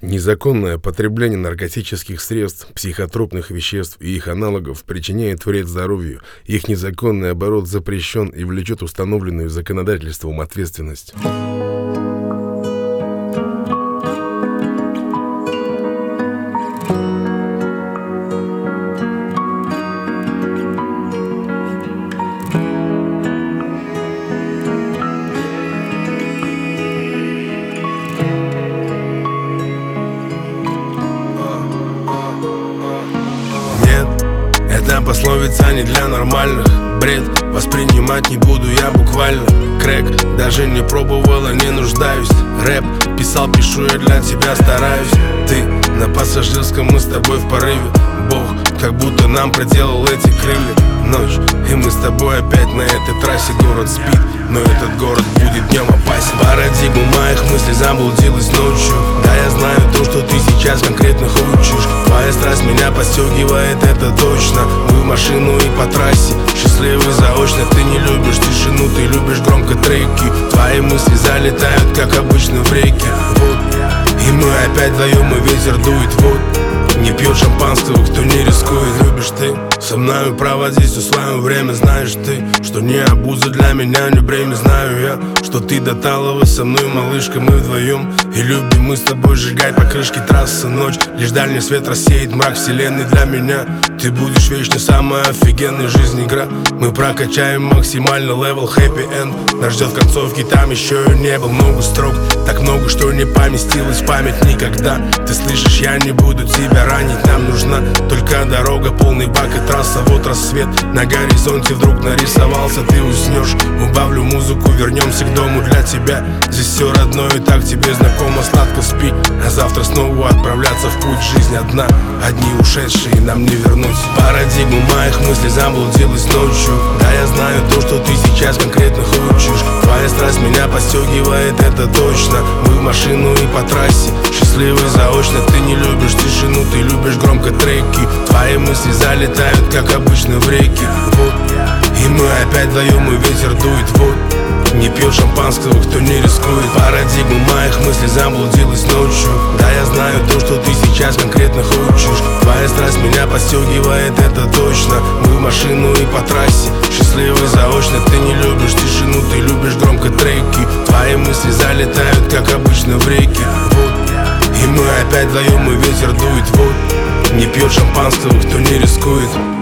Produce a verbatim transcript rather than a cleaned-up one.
Незаконное потребление наркотических средств, психотропных веществ и их аналогов причиняет вред здоровью. Их незаконный оборот запрещен и влечет установленную законодательством ответственность. Эта пословица не для нормальных. Бред воспринимать не буду я буквально. Крэк даже не пробовала, не нуждаюсь. Рэп писал, пишу, я для тебя стараюсь. Ты на пассажирском, мы с тобой в порыве. Бог как будто нам проделал эти крылья. Ночь, и мы с тобой опять на этой трассе. Город спит, но этот город будет днем опасен. Парадигма моих мыслей заблудилась ночью. Да, я знаю то, что ты сейчас конкретно хочешь. Твоя страсть меня подстегивает, это точно. Мы в машину и по трассе, счастливы заочно. Ты не любишь тишину, ты любишь громко треки. Твои мысли залетают, как обычно, в реки. Вот, и мы опять вдвоем, и ветер дует, вот. Не пьет шампанского, кто не рискует. Любишь ты со мною проводить все свое время. Знаешь ты, что не обуза для меня, не бремя. Знаю я, что ты до талого со мной, малышка, мы вдвоем. И любим мы с тобой сжигать по крышке трассы ночь. Лишь дальний свет рассеет мрак вселенной для меня. Ты будешь вечно самая офигенная жизнь игра. Мы прокачаем максимально левел, happy end. Нас ждет концовки, там еще и не был. Много строк, так много, что не поместилось в память никогда. Ты слышишь, я не буду тебя ранить. Нам нужна только дорога, полный бак и трасса. Вот рассвет, на горизонте вдруг нарисовался. Ты уснешь, убавлю музыку, вернемся к дому для тебя. Здесь все родное и так тебе знакомо, сладко спи. А завтра снова отправляться в путь. Жизнь одна, одни ушедшие, нам не вернуть. Парадигма моих мыслей заблудилась ночью. Да, я знаю то, что ты сейчас конкретно хочешь. Твоя страсть меня подстегивает, это точно. Мы в машину и по трассе, счастливы заочно. Ты не любишь тишину, ты любишь громко треки. Твои мысли залетают, как обычно, в реки. Вот, и мы опять вдвоем, и ветер дует, вот. Не пьет шампанского, кто не рискует. Парадигма моих мыслей заблудилась ночью. Да, я знаю то, что ты сейчас конкретно хочешь. Твоя страсть меня подстегивает, это точно. Мы в машину и по трассе, счастливы заочно. Ты не любишь тишину, ты любишь громко треки. Твои мысли залетают, как обычно, в реки. Вот, и мы опять вдвоем, и ветер дует, вот. Не пьет шампанского, кто не рискует.